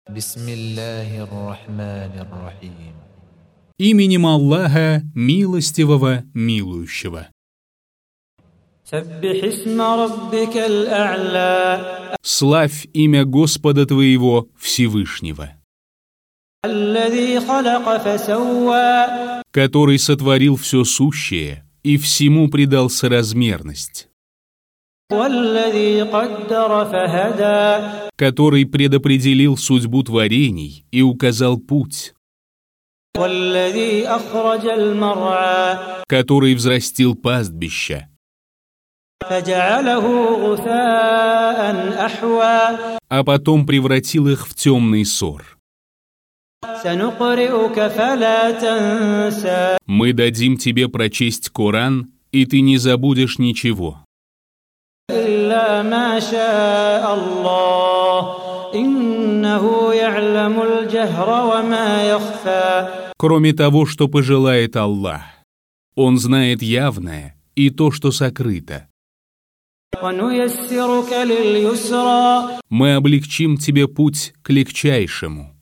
Бисмиллахир-рахманир-рахим. Именем Аллаха, милостивого, милующего. Славь имя Господа твоего Всевышнего, который сотворил все сущее и всему придал соразмерность, который предопределил судьбу творений и указал путь, который взрастил пастбища, а потом превратил их в темный сор. Мы дадим тебе прочесть Коран, и ты не забудешь ничего. Кроме того, что пожелает Аллах. Он знает явное и то, что сокрыто. Мы облегчим тебе путь к легчайшему.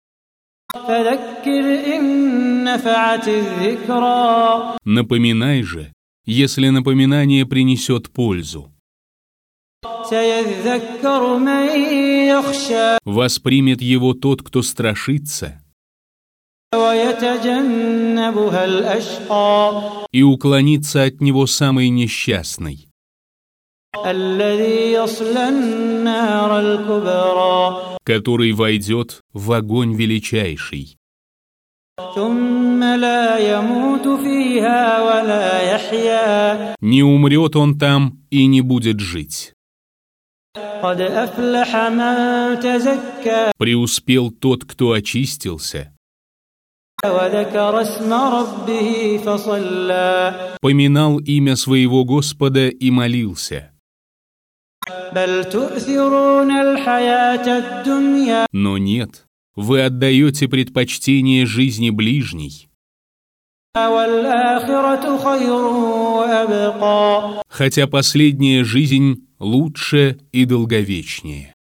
Напоминай же, если напоминание принесет пользу. Воспримет его тот, кто страшится, и уклонится от него самый несчастный, который войдет в огонь величайший. Не умрет он там и не будет жить. Преуспел тот, кто очистился, поминал имя своего Господа и молился. Но нет, вы отдаете предпочтение жизни ближней, хотя последняя жизнь лучше и долговечнее.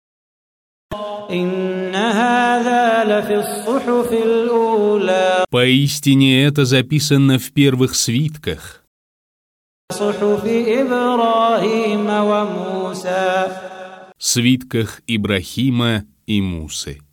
Поистине это записано в первых свитках, свитках Ибрахима и Мусы.